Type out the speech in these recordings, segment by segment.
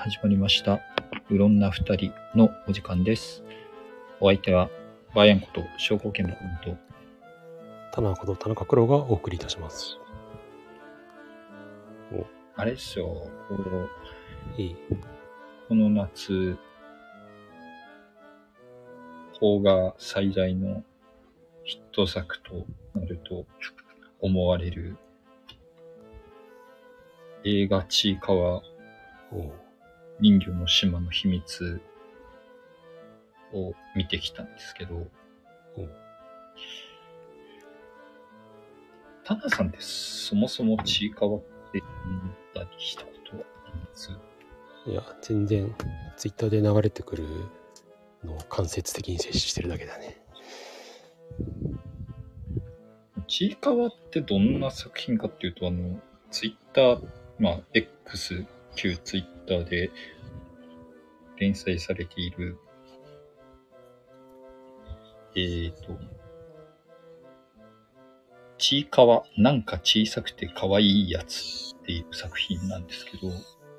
始まりました。うろんな二人のお時間です。お相手はバーヤンこと証拠権の君と田中こと田中黒がお送りいたします。 あれですよ、この夏邦画最大のヒット作となると思われる映画ちいかわ人魚の島の秘密を見てきたんですけど、タナさんってそもそもちいかわって見たりしたことはあります？ いや、全然ツイッターで流れてくるのを間接的に摂取してるだけだね。 ちいかわってどんな作品かっていうと、ツイッター、X、旧ツイッターで連載されている、ちいかわ、なんか小さくて可愛いやつっていう作品なんですけど、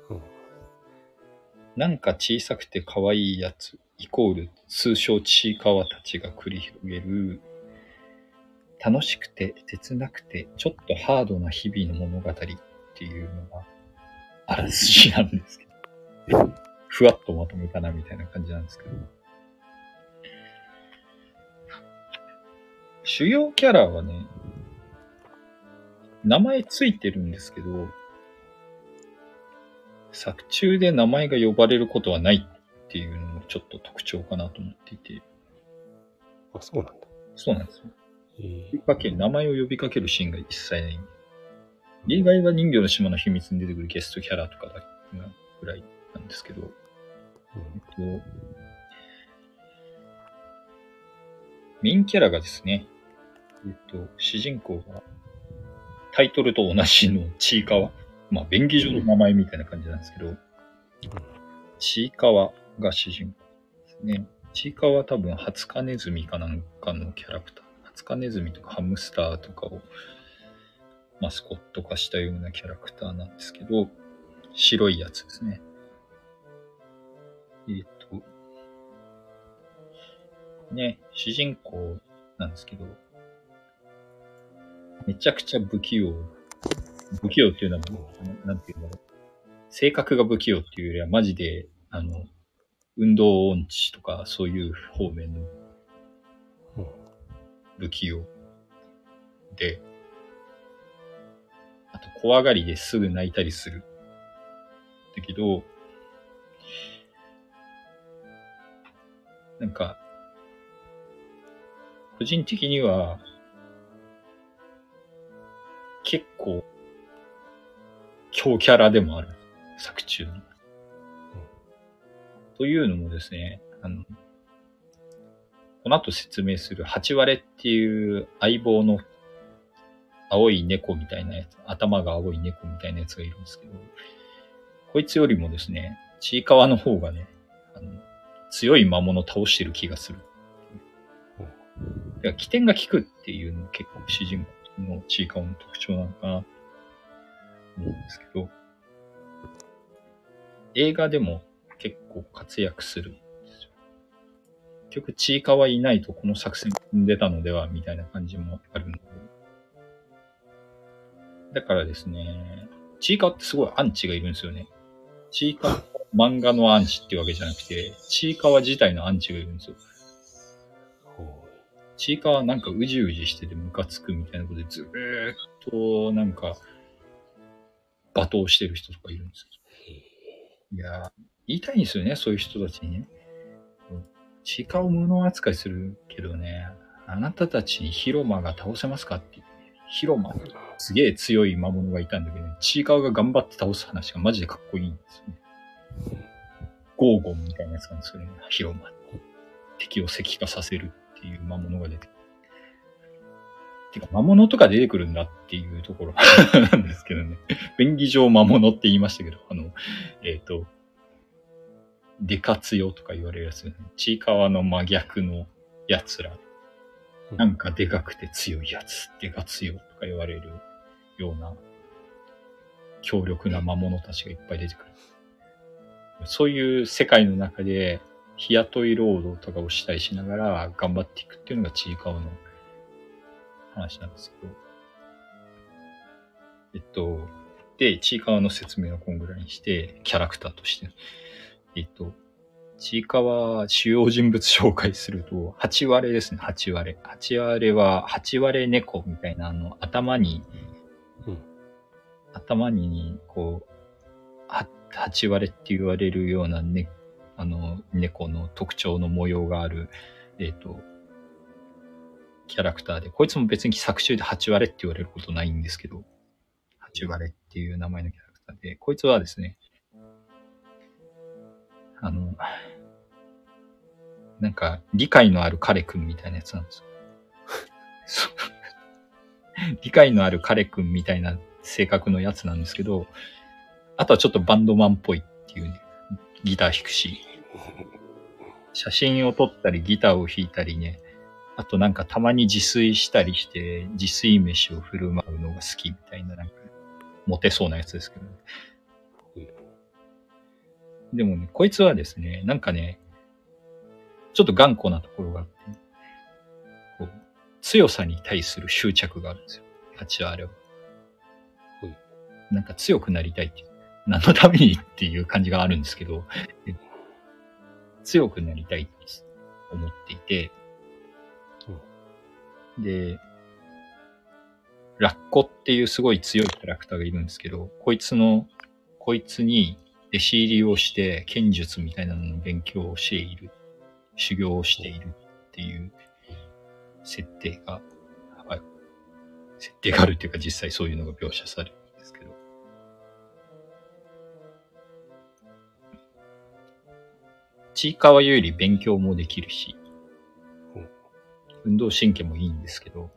なんか小さくて可愛いやつ、イコール通称ちいかわたちが繰り広げる、楽しくて切なくてちょっとハードな日々の物語っていうのがあらすじなんですけど、ふわっとまとめたなみたいな感じなんですけど、主要キャラはね、名前ついてるんですけど、作中で名前が呼ばれることはないっていうのもちょっと特徴かなと思っていて。 あ、そうなんだ。 そうなんですよ。名前を呼びかけるシーンが一切ない。例外は人魚の島の秘密に出てくるゲストキャラとかだぐらいなんですけど、メインキャラがですね、主人公がタイトルと同じのちいかわ。便宜上の名前みたいな感じなんですけど、ちいかわが主人公ですね。ちいかわは多分、ハツカネズミかなんかのキャラクター。ハツカネズミとかハムスターとかをマスコット化したようなキャラクターなんですけど、白いやつですね。主人公なんですけど、めちゃくちゃ不器用。不器用っていうのは、なんていうんだろう。性格が不器用っていうよりは、マジで、運動音痴とか、そういう方面の不器用で、あと怖がりですぐ泣いたりする。だけど、なんか、個人的には、結構、強キャラでもある。作中の。というのもですね、この後説明するハチワレっていう相棒の青い猫みたいなやつ、頭が青い猫みたいなやつがいるんですけど、こいつよりもですね、ちいかわの方がね、強い魔物を倒してる気がする。起点が効くっていうのが結構主人公のちいかわの特徴なのかなと思うんですけど、映画でも結構活躍するんですよ。結局ちいかわいないとこの作戦に出たのではみたいな感じもあるので、だからですね、ちいかわってすごいアンチがいるんですよね。ちいかわ漫画のアンチっていうわけじゃなくて、ちいかわ自体のアンチがいるんですよ。ちいかわなんかうじうじしててムカつくみたいなことでずーっとなんか罵倒してる人とかいるんですよ。いやー、言いたいんですよね、そういう人たちにね。ちいかわを無能扱いするけどね、あなたたちに広間が倒せますかって言って、広間すげえ強い魔物がいたんだけど、ちいかわが頑張って倒す話がマジでかっこいいんですよね。ゴーゴンみたいなやつなんですよね、広間。敵を石化させるっていう魔物が出てくる。てか、魔物とか出てくるんだっていうところなんですけどね。便宜上魔物って言いましたけど、デカ強とか言われるやつね。ちいかわの真逆のやつら。なんかでかくて強いやつ、デカ強とか言われるような強力な魔物たちがいっぱい出てくる。 そういう世界の中で日雇い労働とかをしたりしながら頑張っていくっていうのがちいかわの話なんですけど、で、ちいかわの説明はこんぐらいにして、キャラクターとして。ちいかわ主要人物紹介すると、8割ですね、8割。8割は、8割猫みたいな、頭に、こう、8割って言われるようなね、猫の特徴の模様がある、キャラクターで、こいつも別に作中で8割って言われることないんですけど、8割っていう名前のキャラクターで、こいつはですね、なんか、理解のある彼くんみたいなやつなんですよ。理解のある彼くんみたいな性格のやつなんですけど、あとはちょっとバンドマンっぽいっていうね、ギター弾くし、写真を撮ったりギターを弾いたりね、あとなんかたまに自炊したりして、自炊飯を振る舞うのが好きみたいな、なんか、モテそうなやつですけどね。でもね、こいつはですね、なんかね、ちょっと頑固なところがあって、こう強さに対する執着があるんですよ。8割は。なんか強くなりたいっていう。何のためにっていう感じがあるんですけど、強くなりたいと思っていて、で、ラッコっていうすごい強いキャラクターがいるんですけど、こいつに弟子入りをして剣術みたいなのの勉強をしている、修行をしているっていう設定があるっていうか実際そういうのが描写されるんですけど、ちいかわより勉強もできるし、運動神経もいいんですけど、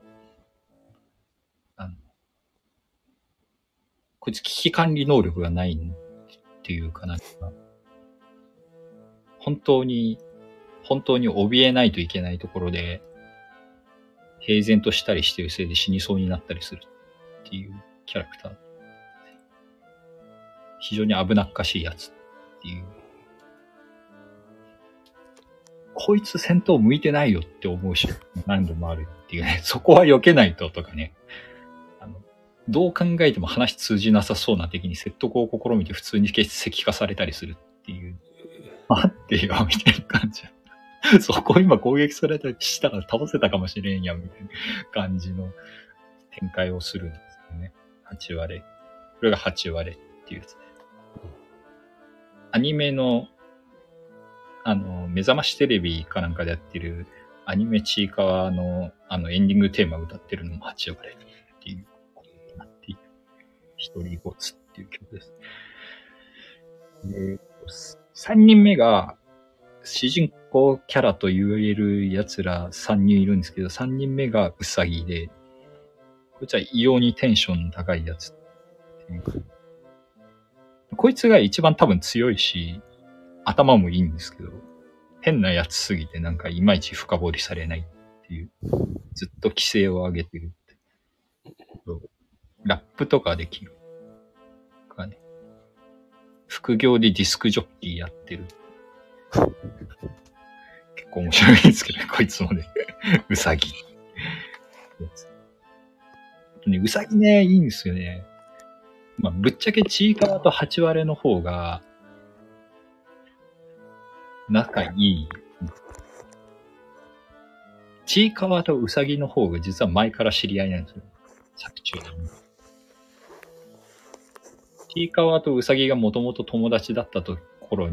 こいつ危機管理能力がないっていうかなんか、本当に怯えないといけないところで、平然としたりしてるせいで死にそうになったりするっていうキャラクター。非常に危なっかしいやつっていう。こいつ戦闘向いてないよって思うし、何度もあるっていうね。そこは避けないととかね。どう考えても話通じなさそうな敵に説得を試みて普通に欠席化されたりするっていう。待ってよ、みたいな感じ。そこ今攻撃されたりしたら倒せたかもしれんやん、みたいな感じの展開をするんですよね。8割。これが8割っていうやつで。アニメの、目覚ましテレビかなんかでやってるアニメちいかわの、エンディングテーマを歌ってるのも8割っていうことになっている。一人ごつっていう曲です。で、3人目が、主人公キャラと言える奴ら3人いるんですけど、3人目がウサギで、こいつは異様にテンションの高いやつ。こいつが一番多分強いし、頭もいいんですけど、変なやつすぎてなんかいまいち深掘りされないっていう、ずっと規制を上げてるって。ラップとかできる。ね、副業でディスクジョッキーやってる。結構面白いですけどね、こいつもね。うさぎ。うさぎね、いいんですよね。まあ、ぶっちゃけちいかわと8割の方が、仲いい。ちいかわとうさぎの方が実は前から知り合いなんですよ。作中に。ちいかわとうさぎがもともと友達だった時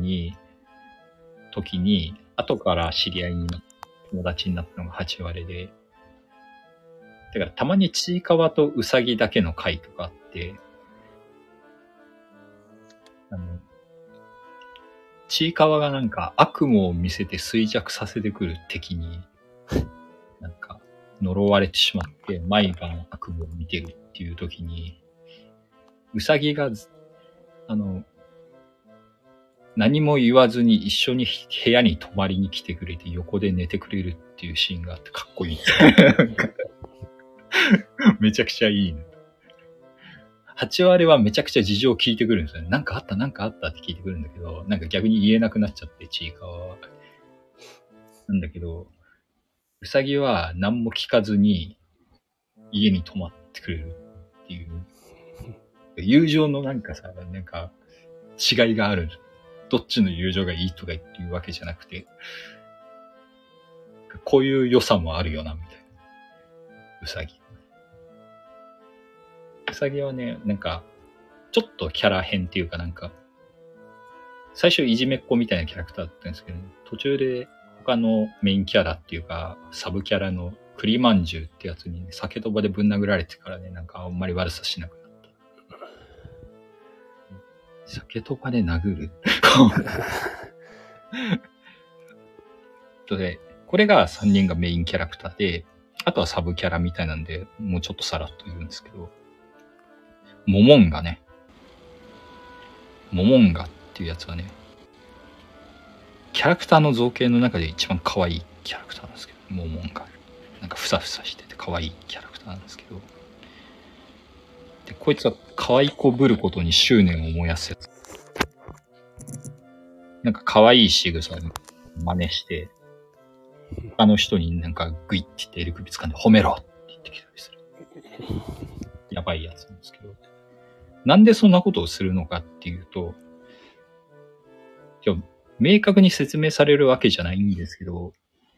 に、後から知り合いになった友達になったのが8割で。だからたまにちいかわとうさぎだけの回とかあって、ちいかわがなんか悪夢を見せて衰弱させてくる敵に、なんか呪われてしまって毎晩悪夢を見てるっていう時に、うさぎが、何も言わずに一緒に部屋に泊まりに来てくれて横で寝てくれるっていうシーンがあってかっこいい。めちゃくちゃいいね。 8割はめちゃくちゃ事情を聞いてくるんですよね。なんかあったって聞いてくるんだけど、なんか逆に言えなくなっちゃって、ちいかわは。なんだけど、うさぎは何も聞かずに家に泊まってくれるっていう。友情のなんかさ、なんか違いがある。どっちの友情がいいとかっていうわけじゃなくて、こういう良さもあるよな、みたいな。うさぎ。うさぎはね、なんか、ちょっとキャラ変っていうかなんか、最初いじめっ子みたいなキャラクターだったんですけど、途中で他のメインキャラっていうか、サブキャラの栗まんじゅうってやつに、ね、酒とばでぶん殴られてからね、なんかあんまり悪さしなくなった。酒とばで殴るで、これが3人がメインキャラクターで、あとはサブキャラみたいなんで、もうちょっとさらっと言うんですけど、モモンガね。モモンガっていうやつはね、キャラクターの造形の中で一番可愛いキャラクターなんですけど、モモンガ。なんかふさふさしてて可愛いキャラクターなんですけど、で、こいつは可愛い子ぶることに執念を燃やすやつ。なんか可愛い仕草に真似して、他の人になんかグイって言って襟首掴んで褒めろって言ってきたりする。やばいやつなんですけど。なんでそんなことをするのかっていうと、明確に説明されるわけじゃないんですけど、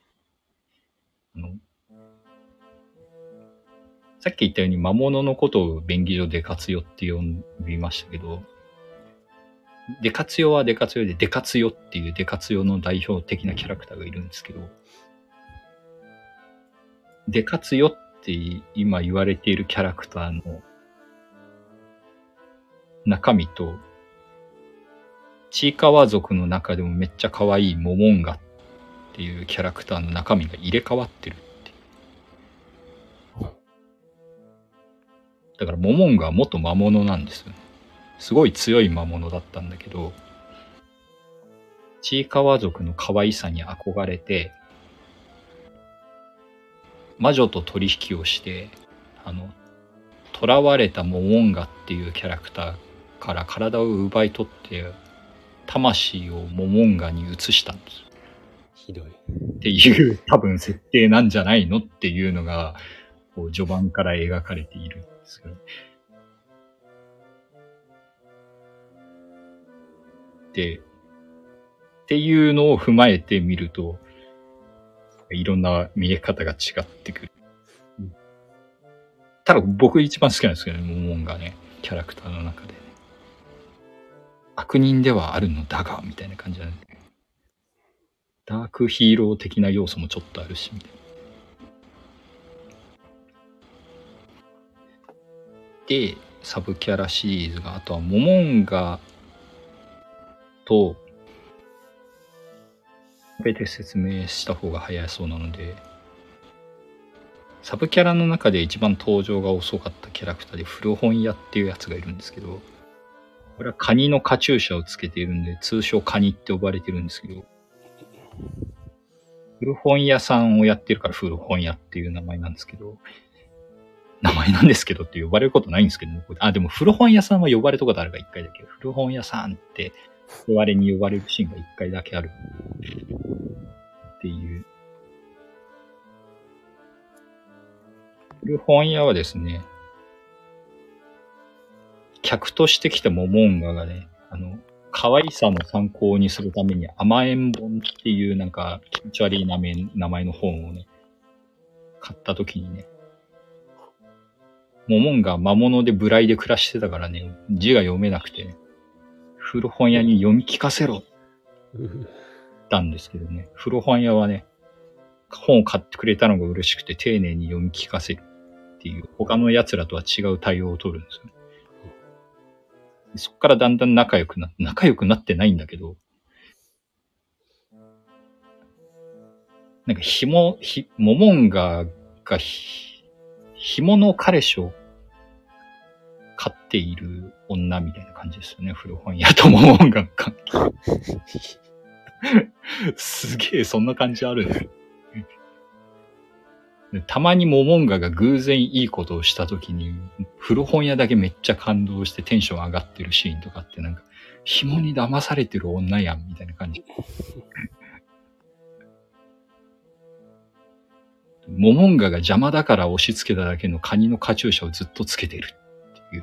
さっき言ったように魔物のことを便宜上デカツヨって呼びましたけど、デカツヨはデカツヨでデカツヨっていうデカツヨの代表的なキャラクターがいるんですけど、デカツヨって今言われているキャラクターの中身と、ちいかわ族の中でもめっちゃ可愛いモモンガっていうキャラクターの中身が入れ替わってるっていう。だからモモンガは元魔物なんですよね。すごい強い魔物だったんだけど、ちいかわ族の可愛さに憧れて、魔女と取引をして、囚われたモモンガっていうキャラクターから体を奪い取って、魂をモモンガに移したんです。 ひどい。 っていう多分設定なんじゃないのっていうのが、こう序盤から描かれているんですよ。で、っていうのを踏まえてみると、いろんな見え方が違ってくる。ただ僕一番好きなんですけどね、モモンガね、キャラクターの中でね。悪人ではあるのだが、みたいな感じなんで、ダークヒーロー的な要素もちょっとあるし、みたいな。で、サブキャラシリーズが、あとはモモンガと、べて説明した方が早そうなので、サブキャラの中で一番登場が遅かったキャラクターで古本屋っていうやつがいるんですけど、これはカニのカチューシャをつけているんで、通称カニって呼ばれてるんですけど、古本屋さんをやってるから古本屋っていう名前なんですけどって呼ばれることないんですけど、ね、でも古本屋さんは呼ばれたことあるから一回だけ。古本屋さんって我々に呼ばれるシーンが一回だけあるっていう。古本屋はですね、客として来たモモンガがね、可愛さの参考にするために甘えん本っていうなんか気持ち悪い名前の本をね、買った時にね、モモンガ魔物で無頼で暮らしてたからね、字が読めなくてね、古本屋に読み聞かせろたんですけどね、古本屋はね、本を買ってくれたのが嬉しくて丁寧に読み聞かせるっていう他の奴らとは違う対応を取るんですよね。そっからだんだん仲良くなってないんだけど、なんかモモンガが紐の彼氏を飼っている女みたいな感じですよね、古本屋とモモンガの関係。すげえ、そんな感じあるね。 たまにモモンガが偶然いいことをしたときに、古本屋だけめっちゃ感動してテンション上がってるシーンとかってなんか、紐に騙されてる女やんみたいな感じ。モモンガが邪魔だから押し付けただけのカニのカチューシャをずっとつけてるっていう。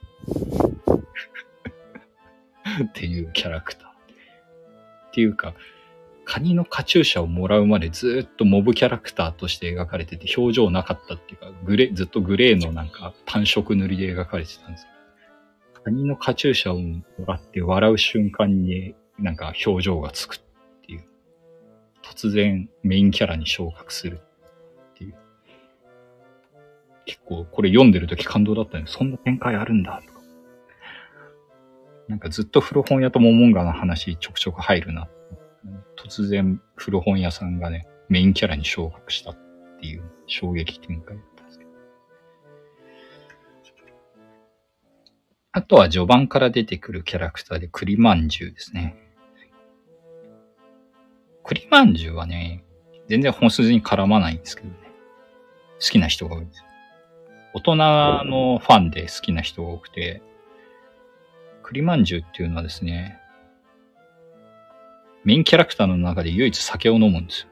っていうキャラクター。っていうか、カニのカチューシャをもらうまでずっとモブキャラクターとして描かれてて、表情なかったっていうか、ずっとグレーのなんか単色塗りで描かれてたんですけど、カニのカチューシャをもらって笑う瞬間になんか表情がつくっていう。突然メインキャラに昇格するっていう。結構これ読んでるとき感動だったね。そんな展開あるんだとか。なんかずっと古本屋とモモンガの話ちょくちょく入るな。突然古本屋さんがね、メインキャラに昇格したっていう衝撃展開だったんですけど。あとは序盤から出てくるキャラクターで栗まんじゅうですね。栗まんじゅうはね、全然本筋に絡まないんですけどね。好きな人が多いんですよ。大人のファンで好きな人が多くて、栗まんじゅうっていうのはですね、メインキャラクターの中で唯一酒を飲むんですよ。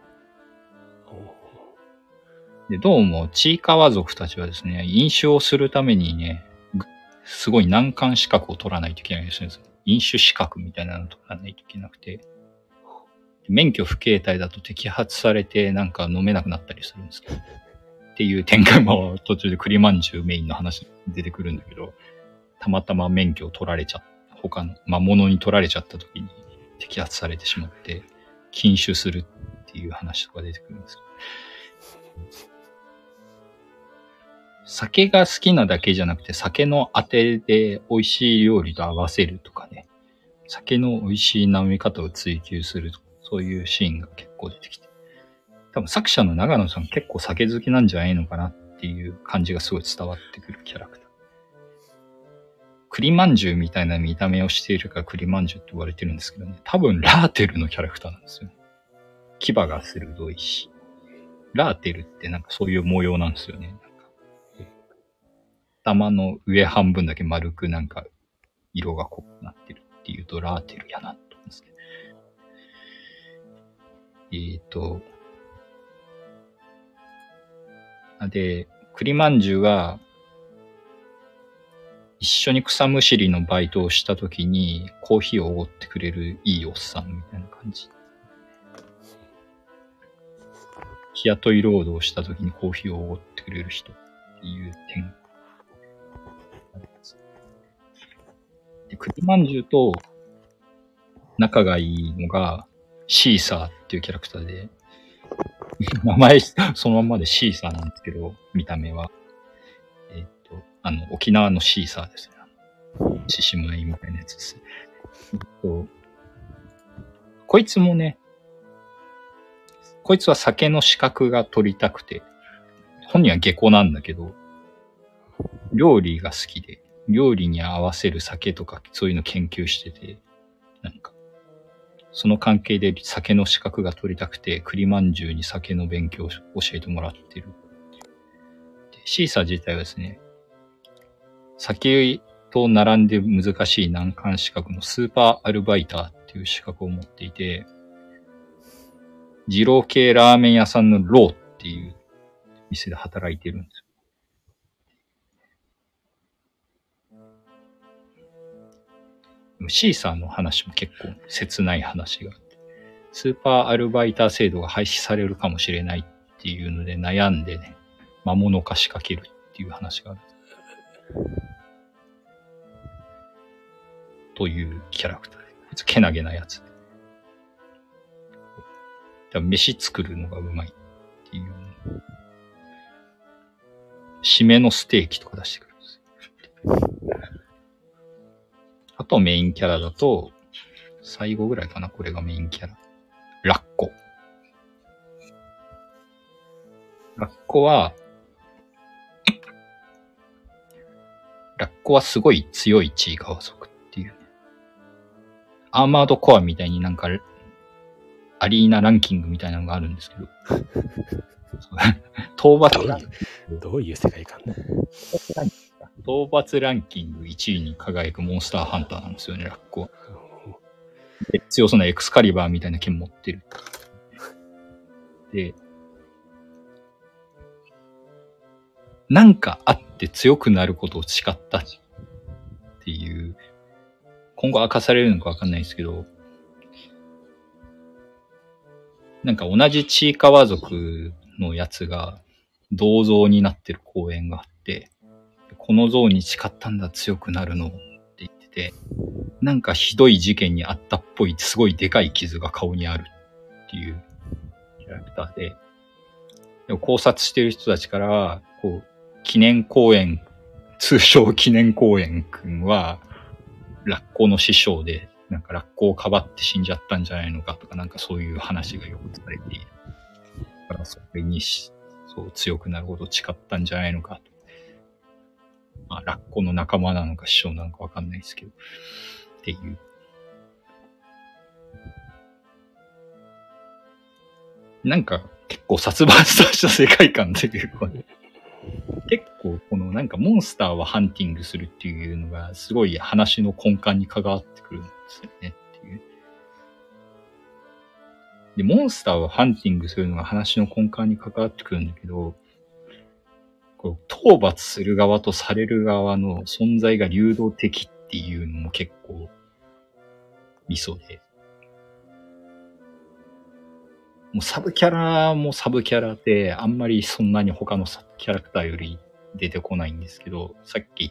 で、どうも、ちいかわ族たちはですね、飲酒をするためにね、すごい難関資格を取らないといけないですね。飲酒資格みたいなのを取らないといけなくて、免許不携帯だと摘発されてなんか飲めなくなったりするんですけど、っていう展開も途中で栗まんじゅうメインの話に出てくるんだけど、たまたま免許を取られちゃった、他の魔物に取られちゃった時に、摘発されてしまって禁酒するっていう話とか出てくるんですよ。酒が好きなだけじゃなくて酒のあてで美味しい料理と合わせるとかね、酒の美味しい飲み方を追求するとか、そういうシーンが結構出てきて、多分作者の長野さん結構酒好きなんじゃないのかなっていう感じがすごい伝わってくるキャラクター。栗まんじゅうみたいな見た目をしているから栗まんじゅうって言われてるんですけどね。多分ラーテルのキャラクターなんですよ。牙が鋭いし。ラーテルってなんかそういう模様なんですよね。なんか頭の上半分だけ丸くなんか色が濃くなってるっていうとラーテルやなと思うんですけど。で、栗まんじゅうが一緒に草むしりのバイトをしたときにコーヒーをおごってくれるいいおっさんみたいな感じ。日雇い労働したときにコーヒーをおごってくれる人っていう点。で、栗まんじゅうと仲がいいのがシーサーっていうキャラクターで、名前そのまんまでシーサーなんですけど、見た目は。沖縄のシーサーですね。獅子舞みたいなやつです。こいつもね、こいつは酒の資格が取りたくて、本人は下戸なんだけど、料理が好きで、料理に合わせる酒とかそういうの研究してて、なんか、その関係で酒の資格が取りたくて、栗まんじゅうに酒の勉強を教えてもらってる。でシーサー自体はですね、酒と並んで難しい難関資格のスーパーアルバイターっていう資格を持っていて、二郎系ラーメン屋さんのローっていう店で働いてるんですよ。シーサーの話も結構切ない話があって、スーパーアルバイター制度が廃止されるかもしれないっていうので悩んでね、魔物化仕掛けるっていう話がある。というキャラクターで、こいつけなげなやつで。飯作るのがうまいっていう。締めのステーキとか出してくるんですよ。あとメインキャラだと、最後ぐらいかな、これがメインキャラ。ラッコ。ラッコはすごい強いちいかわ族っていうね。アーマードコアみたいになんか、アリーナランキングみたいなのがあるんですけど、 討伐ランキング。 どういう世界観だ。 討伐ランキング1位に輝くモンスターハンターなんですよね、ラッコは。で強そうなエクスカリバーみたいな剣持ってる。で、なんかあって強くなることを誓ったっていう、今後明かされるのかわかんないですけど、なんか同じちいかわ族のやつが銅像になってる公園があって、この像に誓ったんだ強くなるのって言ってて、なんかひどい事件にあったっぽいすごいでかい傷が顔にあるっていうキャラクターで、でも考察してる人たちからは、こう、記念公園、通称記念公園くんは、ラッコの師匠で、なんかラッコをかばって死んじゃったんじゃないのかとか、なんかそういう話がよくされている。だからそれにそう強くなることを誓ったんじゃないのかと。まあ、ラッコの仲間なのか師匠なのかわかんないですけど、っていう。なんか結構殺伐とした世界観というか、結構このなんかモンスターはハンティングするっていうのがすごい話の根幹に関わってくるんですよねっていう。で、モンスターをハンティングするのが話の根幹に関わってくるんだけど、こう討伐する側とされる側の存在が流動的っていうのも結構ミソで。もうサブキャラもサブキャラであんまりそんなに他のキャラクターより出てこないんですけど、さっき言った、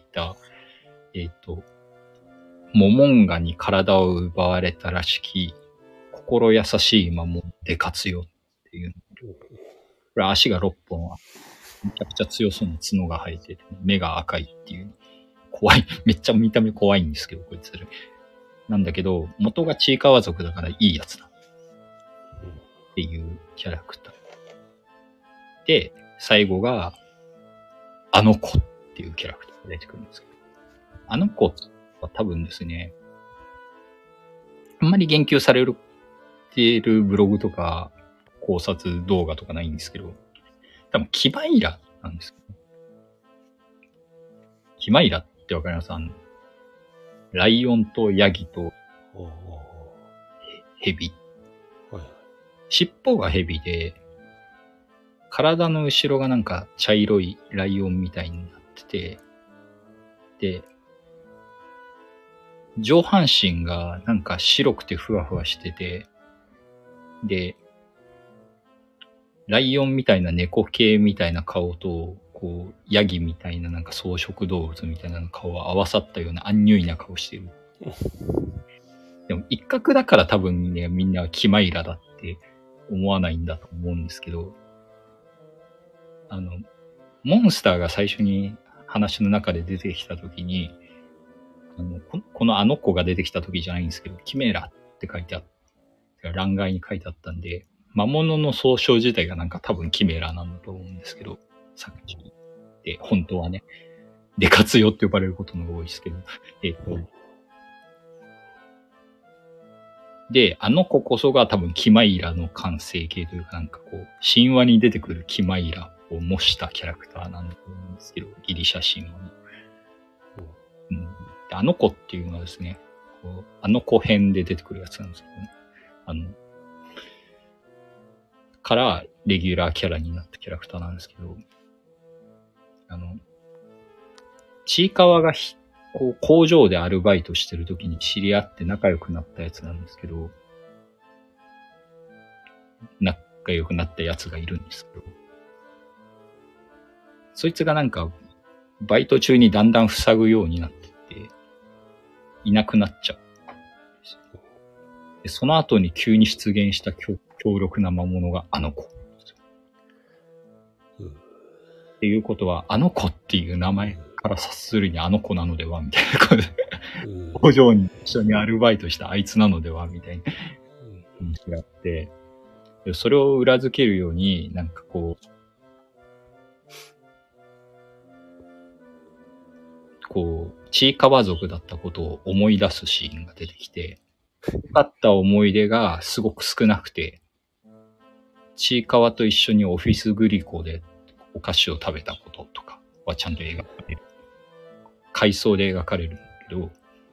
モモンガに体を奪われたらしき心優しい魔物で活用っていう。これ足が6本あって、めちゃくちゃ強そうな角が生えてて、目が赤いっていう。怖い。めっちゃ見た目怖いんですけど、こいつ。なんだけど、元がちいかわ族だからいいやつだ。っていうキャラクター。で、最後が、あの子っていうキャラクターが出てくるんですけど、あの子は多分ですね、あんまり言及されているブログとか考察動画とかないんですけど、多分キバイラなんですよ。キバイラってわかります？ライオンとヤギとヘビ。尻尾がヘビで、体の後ろがなんか茶色いライオンみたいになってて、で、上半身がなんか白くてふわふわしてて、で、ライオンみたいな猫系みたいな顔と、こう、ヤギみたいななんか草食動物みたいな顔が合わさったようなアンニュイな顔してる。でも一角だから多分ね、みんなキマイラだって思わないんだと思うんですけど、モンスターが最初に話の中で出てきたときに、このあの子が出てきたときじゃないんですけど、キメラって書いてあって、欄外に書いてあったんで、魔物の総称自体がなんか多分キメラなんだと思うんですけど、さっきで、本当はね、で活用って呼ばれることの方が多いですけど、で、あの子こそが多分キマイラの完成形というかなんかこう、神話に出てくるキマイラを模したキャラクターなんだと思うんですけど、ギリシャ神話の。であの子っていうのはですね、こうあの子編で出てくるやつなんですけどね。からレギュラーキャラになったキャラクターなんですけど、ちいかわがこう工場でアルバイトしてる時に知り合って仲良くなったやつなんですけど、仲良くなったやつがいるんですけど、そいつがなんかバイト中にだんだん塞ぐようになってっていなくなっちゃう。でその後に急に出現した強力な魔物があの子。っていうことは、あの子っていう名前から察するにあの子なのではみたいなことで、工場に一緒にアルバイトしたあいつなのではみたいな話があって、それを裏付けるように、なんかこう、ちいかわ族だったことを思い出すシーンが出てきて、あった思い出がすごく少なくて、 ちいかわと一緒にオフィスグリコでお菓子を食べたこととかはちゃんと描かれる。回想で描かれるんだけど、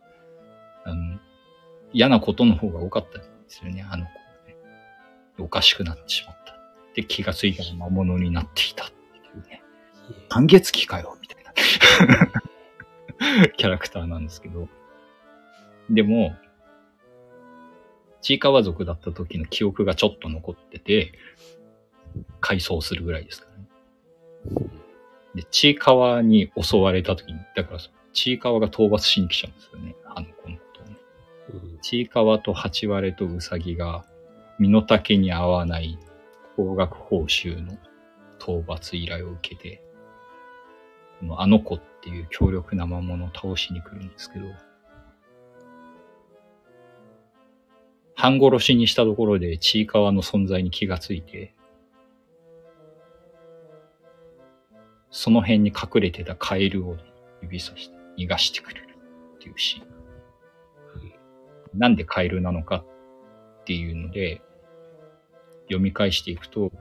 嫌なことの方が多かったんですよね、あの子はね。おかしくなってしまった。で、気がついたら魔物になっていたっていうね。半月期かよみたいなキャラクターなんですけど。でも、ちいかわ族だった時の記憶がちょっと残ってて、回想するぐらいですからね。で、ちいかわに襲われた時に、だからちいかわが討伐しに来ちゃうんですよね、あの子のことをね。ちいかわとハチワレとウサギが身の丈に合わない高額報酬の討伐依頼を受けて、あの子っていう強力な魔物を倒しに来るんですけど、半殺しにしたところでちいかわの存在に気がついて、その辺に隠れてたカエルを指さして逃がしてくれるっていうシーン。なんでカエルなのかっていうので、読み返していくと、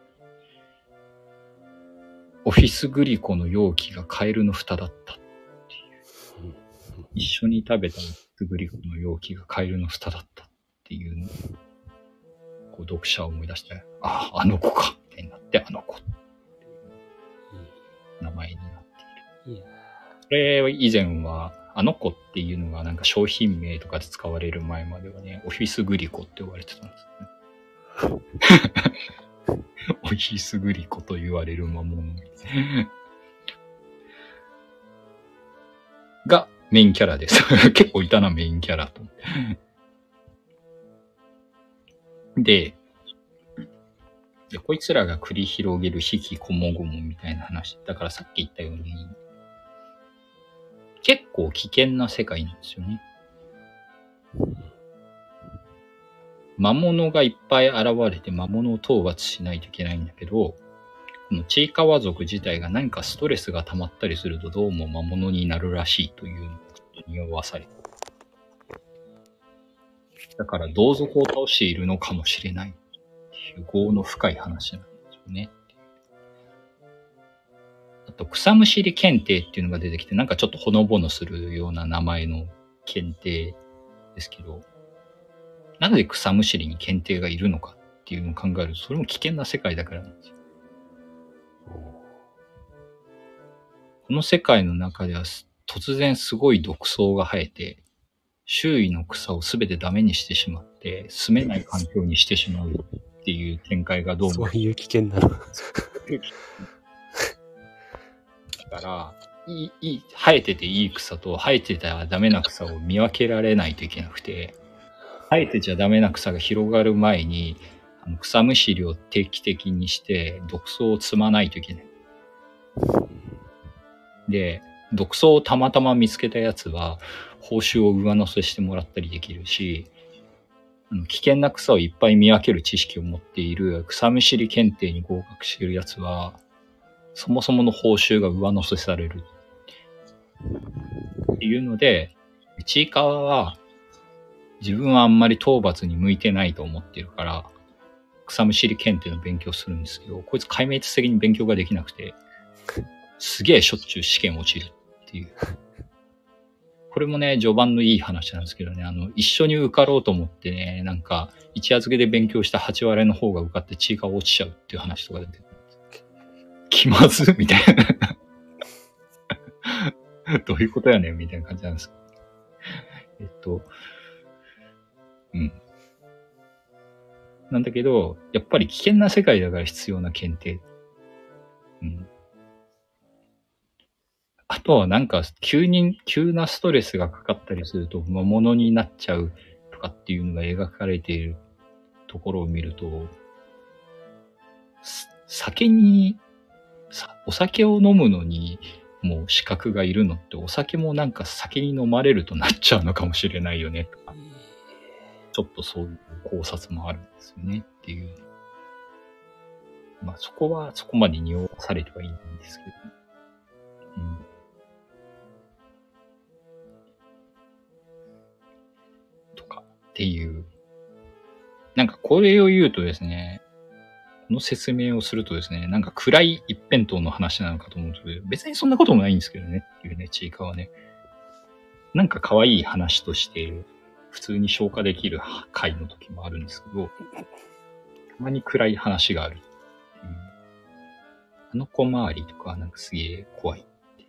オフィスグリコの容器がカエルの蓋だったっていう。一緒に食べたオフィスグリコの容器がカエルの蓋だったっていうのを、こう読者を思い出して、ああ、あの子かみたいになって、あの子っていう名前になっている。これ以前は、あの子っていうのがなんか商品名とかで使われる前まではね、オフィスグリコって呼ばれてたんですね。オフィスグリコと言われる魔物がメインキャラです。結構いたな、メインキャラと。で、こいつらが繰り広げる悲喜こもごもみたいな話。だからさっき言ったように、結構危険な世界なんですよね。魔物がいっぱい現れて魔物を討伐しないといけないんだけど、このちいかわ族自体が何かストレスが溜まったりするとどうも魔物になるらしいというのを匂わされた。だから同族を倒しているのかもしれないっていう業の深い話なんですよね。あと草むしり検定っていうのが出てきて、なんかちょっとほのぼのするような名前の検定ですけど、なぜ草むしりに検定がいるのかっていうのを考えると、それも危険な世界だからなんですよ。この世界の中では突然すごい毒草が生えて、周囲の草をすべてダメにしてしまって、住めない環境にしてしまうっていう展開がどうも。 そういう危険なの。 だから、生えてていい草と生えてたらダメな草を見分けられないといけなくて、生えてちゃダメな草が広がる前に、草むしりを定期的にして毒草を摘まないといけない。で、毒草をたまたま見つけたやつは報酬を上乗せしてもらったりできるし、危険な草をいっぱい見分ける知識を持っている草むしり検定に合格しているやつは、そもそもの報酬が上乗せされる。っていうので、ちいかわは自分はあんまり討伐に向いてないと思ってるから、草むしり検定の勉強するんですけど、こいつ壊滅的に勉強ができなくて、すげえしょっちゅう試験落ちるっていう。これもね、序盤のいい話なんですけどね、一緒に受かろうと思ってね、なんか、一夜漬けで勉強した8割の方が受かってちいかわ落ちちゃうっていう話とか出てくるんです。気まずみたいな。どういうことやねんみたいな感じなんですけど。なんだけど、やっぱり危険な世界だから必要な検定。あとはなんか急なストレスがかかったりすると魔物になっちゃうとかっていうのが描かれているところを見ると、お酒を飲むのにもう資格がいるのって、お酒もなんか酒に飲まれるとなっちゃうのかもしれないよねとか、ちょっとそういう考察もあるんですよねっていう。まあそこはそこまで匂わされてはいいんですけど、とかっていう。なんかこれを言うとですね、 の説明をするとですね、なんか暗い一辺倒の話なのかと思うと、別にそんなこともないんですけどねっていうね、ちいかわね。なんか可愛い話として普通に消化できる回の時もあるんですけど、たまに暗い話があるっていう。あの子周りとかなんかすげえ怖いっていう。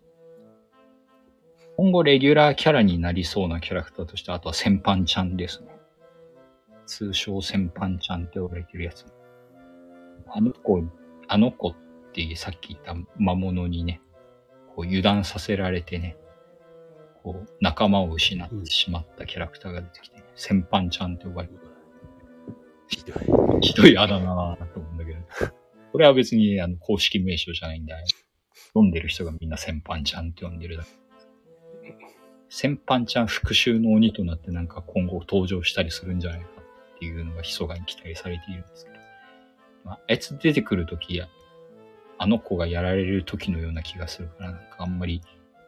今後レギュラーキャラになりそうなキャラクターとして、あとは戦犯ちゃんですね。通称戦犯ちゃんって呼ばれてるやつ。あの子ってさっき言った魔物にね、こう油断させられてね、こう仲間を失ってしまったキャラクターが出てきて、戦犯ちゃんって呼ばれてる。ひどいあだ名だなと思うんだけど。これは別に公式名称じゃないんだよ。読んでる人がみんな戦犯ちゃんって呼んでるだけ。戦犯ちゃん復讐の鬼となってなんか今後登場したりするんじゃないかっていうのが密かに期待されているんですけど。あいつ出てくるときや、あの子がやられるときのような気がするから、なんかあんまり、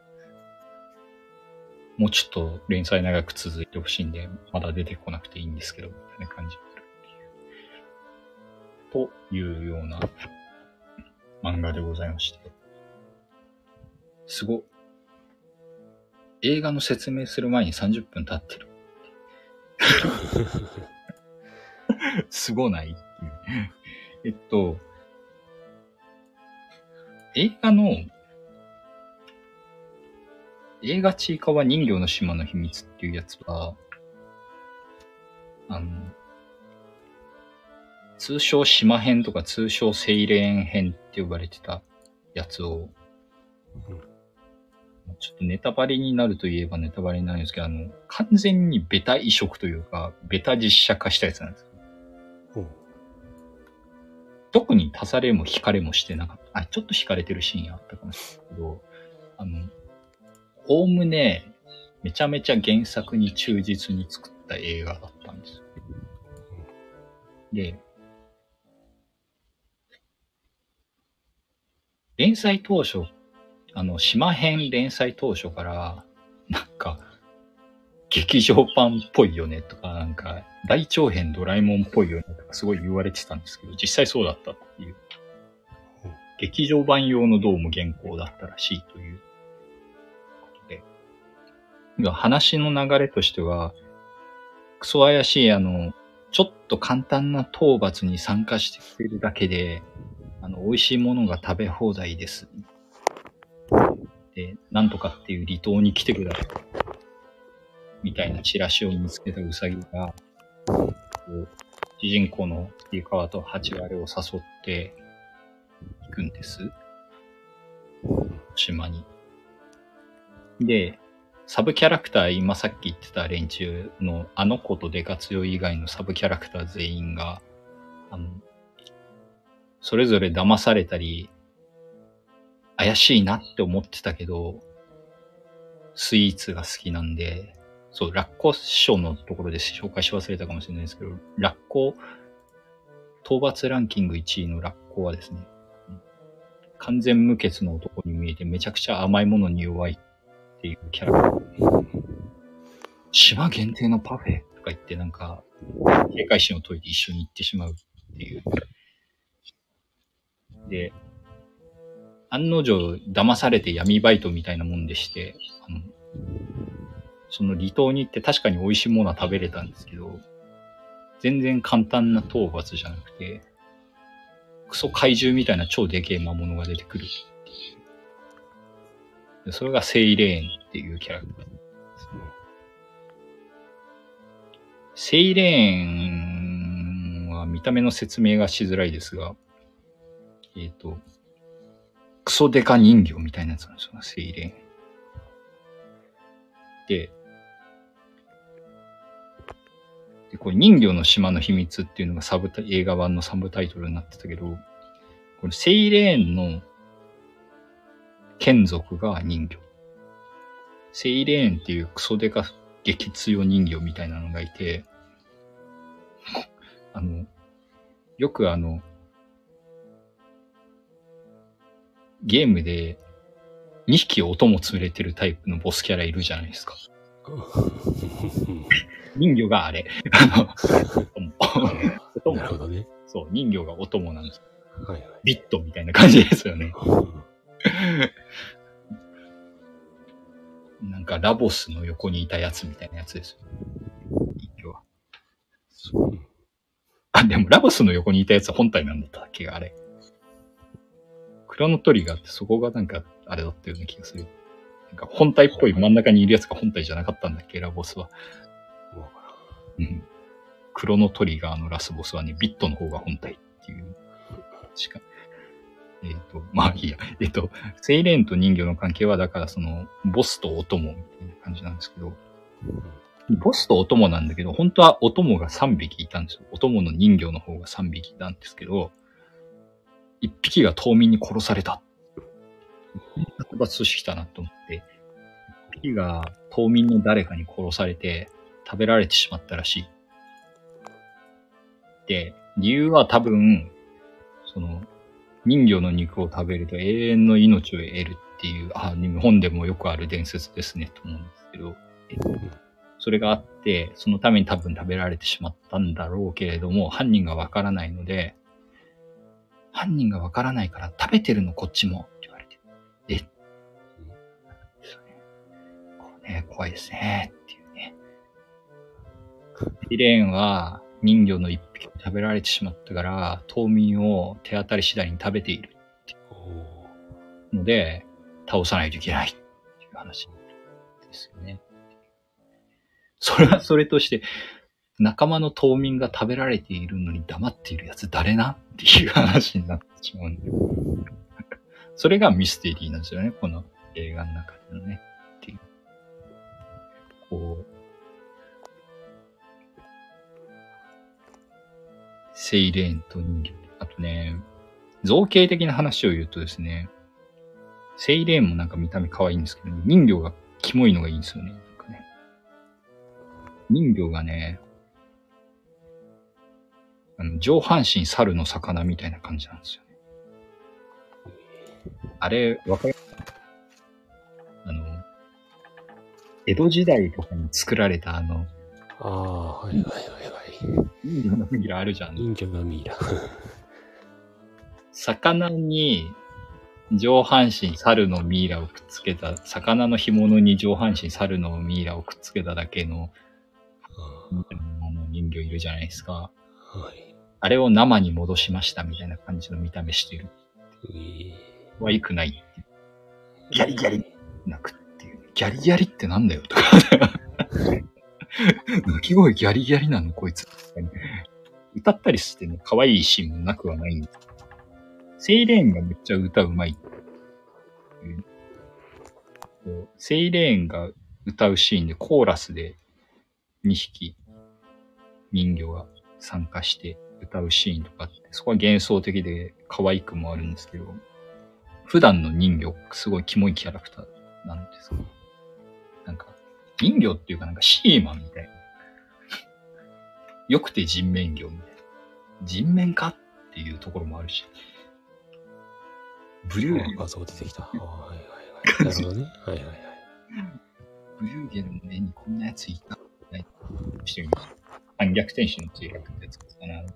もうちょっと連載長く続いてほしいんで、まだ出てこなくていいんですけど、みたいな感じがあるっていう。というような漫画でございまして。すご。映画の説明する前に30分経ってる。すごないっていう。映画ちいかわ人形の島の秘密っていうやつは、通称島編とか通称セイレーン編って呼ばれてたやつを、ちょっとネタバレになるといえばネタバレになるんですけど、完全にベタ移植というか、ベタ実写化したやつなんですよ。特に足されも引かれもしてなかった。ちょっと引かれてるシーンあったかもしれないけど、おおむね、めちゃめちゃ原作に忠実に作った映画だったんですよ。で、連載当初、島編連載当初から、なんか、劇場版っぽいよねとか、なんか、大長編ドラえもんっぽいよねとかすごい言われてたんですけど、実際そうだったっていう。劇場版用のどうも原稿だったらしいということで。話の流れとしては、クソ怪しいちょっと簡単な討伐に参加してくれるだけで、美味しいものが食べ放題です。で、なんとかっていう離島に来てください。みたいなチラシを見つけたウサギが、主人公のちいかわとハチワレを誘って行くんです。島に。で、サブキャラクター、今さっき言ってた連中のあの子とデカ強い以外のサブキャラクター全員が、それぞれ騙されたり、怪しいなって思ってたけど、スイーツが好きなんで、そう、ラッコ師匠のところで紹介し忘れたかもしれないですけど、ラッコ、討伐ランキング1位のラッコはですね、完全無欠の男に見えてめちゃくちゃ甘いものに弱いっていうキャラクター。島限定のパフェとか言ってなんか、警戒心を解いて一緒に行ってしまうっていう。で、案の定騙されて闇バイトみたいなもんでして、その離島に行って確かに美味しいものは食べれたんですけど、全然簡単な討伐じゃなくて、クソ怪獣みたいな超でけえ魔物が出てくるっていう。でそれがセイレーンっていうキャラクターですね。セイレーンは見た目の説明がしづらいですが、クソデカ人形みたいなやつなんですよ、セイレーン。で、これ人魚の島の秘密っていうのが映画版のサブタイトルになってたけど、これセイレーンの眷属が人魚。セイレーンっていうクソデカ激強人魚みたいなのがいて、よくゲームで2匹音も連れてるタイプのボスキャラいるじゃないですか。人魚があれ。 お供。 なるほどね。 そう、人魚がお供なんです。 はいはい。 ビットみたいな感じですよね。なんかラボスの横にいたやつみたいなやつですよ。人魚は。あ、でもラボスの横にいたやつは本体なんだったっけあれ。クロノトリガーってそこがなんかあれだったような気がする。なんか本体っぽい真ん中にいるやつが本体じゃなかったんだっけラボスは。うん。クロノトリガーのラスボスはね、ビットの方が本体っていう。しか。まあいいや。セイレーンと人魚の関係はだからその、ボスとお供みたいな感じなんですけど、ボスとお供なんだけど、本当はお供が3匹いたんですよ。お供の人魚の方が3匹いたんですけど、1匹が島民に殺された。殺伐としてきたなと思って、1匹が島民の誰かに殺されて食べられてしまったらしい。で、理由は多分、その、人魚の肉を食べると永遠の命を得るっていう、日本でもよくある伝説ですね、と思うんですけど、それがあって、そのために多分食べられてしまったんだろうけれども、犯人がわからないので、犯人がわからないから食べてるのこっちもって言われて、これね、怖いですね、っていうね。イレーンは人魚の一匹を食べられてしまったから、島民を手当たり次第に食べているっていうので、倒さないといけないっていう話ですよね。それはそれとして、仲間の島民が食べられているのに黙っているやつ誰なっていう話になってしまうんで。それがミステリーなんですよね、この映画の中でのね。っていう。こう、セイレーンと人魚。あとね、造形的な話を言うとですね、セイレーンもなんか見た目可愛いんですけど、ね、人魚がキモいのがいいんですよね。なんかね人魚がね、上半身猿の魚みたいな感じなんですよね。あれ、わかりますか？江戸時代とかに作られたはいはいはいはい。 人魚のミイラあるじゃん。 人魚のミイラ。 魚に上半身猿のミイラをくっつけた、魚の干物に上半身猿のミイラをくっつけただけの人魚いるじゃないですか。はい。あれを生に戻しましたみたいな感じの見た目してる。可愛くないっていう。ギャリギャリ泣くっていう。ギャリギャリってなんだよとか。鳴き声ギャリギャリなのこいつ。歌ったりしてね、可愛いシーンもなくはないんです。セイレーンがめっちゃ歌うまいっていう。セイレーンが歌うシーンでコーラスで2匹人魚が参加して歌うシーンとかあって、そこは幻想的で可愛くもあるんですけど、普段の人魚、すごいキモいキャラクターなんですけど、なんか、人魚っていうかなんかシーマンみたいな。よくて人面魚みたいな。人面かっていうところもあるし。ブリューゲル。 画像出てきた。はいはいはい。なるほどね。はいはいはい。 ブリューゲルの目にこんなやついた。してみます。反逆天使の墜落ってやつですかね。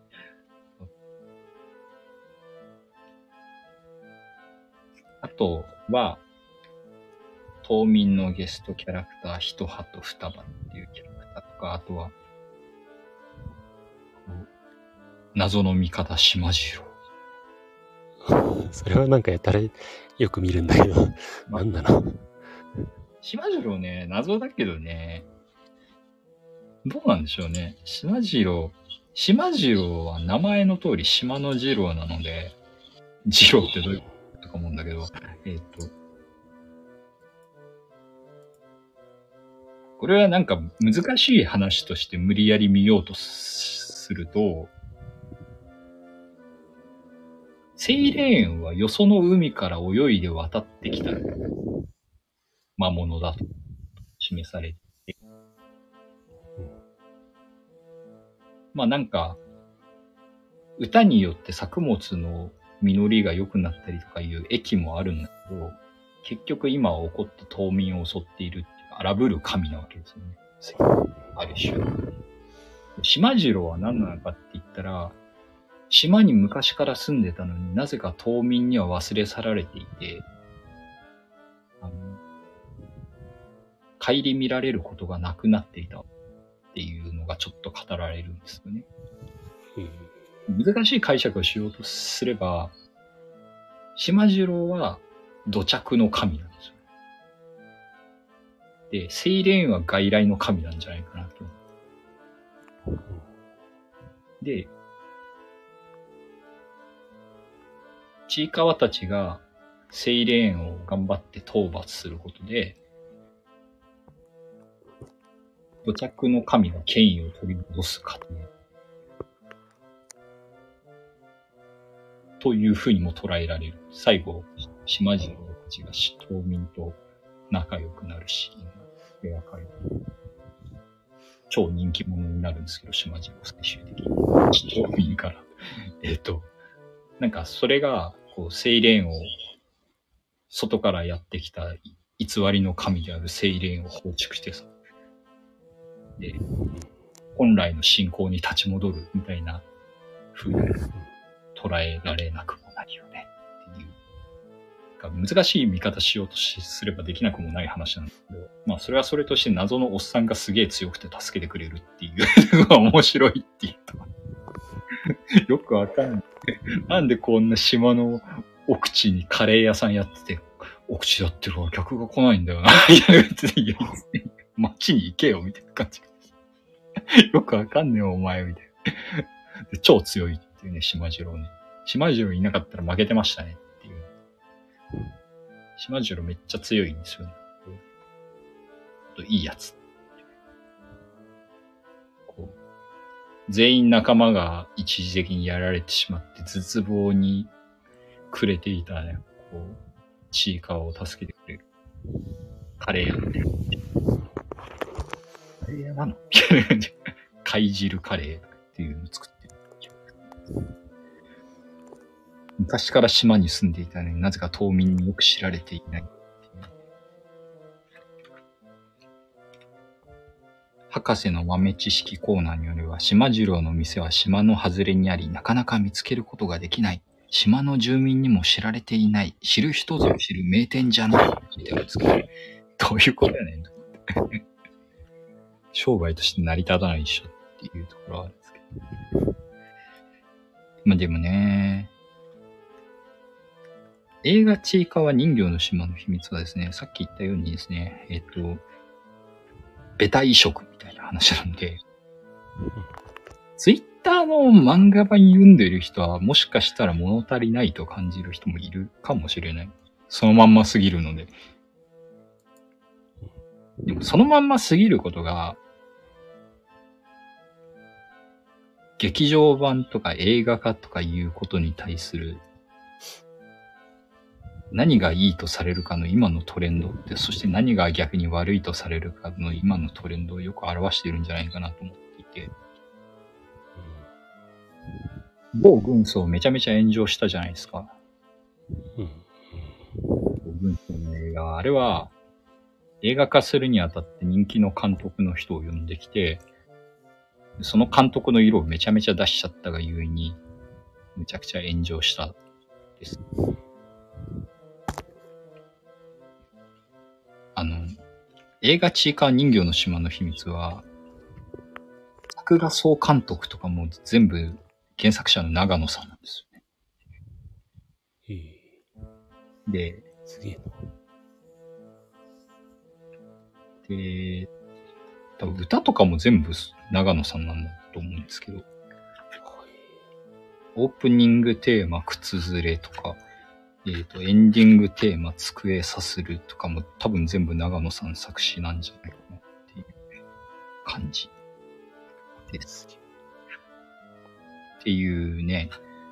あとは、島民のゲストキャラクター、一葉と双葉っていうキャラクターとか、あとは、謎の味方、島次郎。 それはなんかやたらよく見るんだけど、なんだろう。 島次郎ね、謎だけどね、どうなんでしょうね。島次郎は名前の通り島の次郎なので、次郎ってどういうことか思うんだけど、これはなんか難しい話として無理やり見ようとすると、セイレーンはよその海から泳いで渡ってきた魔物だと示されて、まあなんか、歌によって作物の実りが良くなったりとかいう駅もあるんだけど、結局今は起こった島民を襲っているっていう荒ぶる神なわけですよね。ある種。 島次郎は何なのかって言ったら、島に昔から住んでたのになぜか島民には忘れ去られていて、顧みられることがなくなっていたっていうのがちょっと語られるんですよね。難しい解釈をしようとすれば、島次郎は土着の神なんですよ。で、セイレーンは外来の神なんじゃないかなと。で、ちいかわたちがセイレーンを頑張って討伐することで、土着の神が権威を取り戻す過程というふうにも捉えられる。最後、島次郎たちが島民と仲良くなるシーンが描かれる。超人気者になるんですけど、島次郎最終的に。島民から。なんかそれが、こう、セイレーンを、外からやってきた偽りの神であるセイレーンを放逐してさ。で、本来の信仰に立ち戻るみたいな風に捉えられなくもないよねっていう。難しい見方しようとすればできなくもない話なんだけど、まあそれはそれとして謎のおっさんがすげえ強くて助けてくれるっていうのが面白いっていうと。よくわかんない。なんでこんな島の奥地にカレー屋さんやってて、奥地やってるから客が来ないんだよな。いや、街に行けよ、みたいな感じ。よくわかんねえよ、お前、みたいな。で超強いっていうね、島次郎ね。島次郎いなかったら負けてましたねっていう。島次郎めっちゃ強いんですよね。いいやつ。こう全員仲間が一時的にやられてしまって絶望に暮れていたね、こう、ちいかわを助けてくれる。カレー屋ね。カレー屋なの貝汁カレーっていうのを作ってる。昔から島に住んでいたのになぜか島民によく知られていない。博士の豆知識コーナーによれば、島次郎の店は島の外れにあり、なかなか見つけることができない。島の住民にも知られていない。知る人ぞ知る名店じゃないって言ってるんですけど、どういうことやねん。商売として成り立たないっしょっていうところはあるんですけど。まあでもね、映画ちいかわ人形の島の秘密はですね、さっき言ったようにですね、ベタ移植みたいな話なんで、ツイッターの漫画版読んでる人はもしかしたら物足りないと感じる人もいるかもしれない。そのまんますぎるので。でもそのまんますぎることが、劇場版とか映画化とかいうことに対する何がいいとされるかの今のトレンドって、そして何が逆に悪いとされるかの今のトレンドをよく表しているんじゃないかなと思っていて、某軍曹めちゃめちゃ炎上したじゃないですか。軍曹の映画は、あれは映画化するにあたって人気の監督の人を呼んできて、その監督の色をめちゃめちゃ出しちゃったがゆえに、めちゃくちゃ炎上したです。映画ちいかわ人形の島の秘密は、作画総監督とかも全部原作者の長野さんなんですよね。で、 すげえな。で、多分歌とかも全部長野さんなんだと思うんですけど、オープニングテーマ靴ずれとか、エンディングテーマ机さするとかも多分全部長野さん作詞なんじゃないかなっていう感じです。っていうね、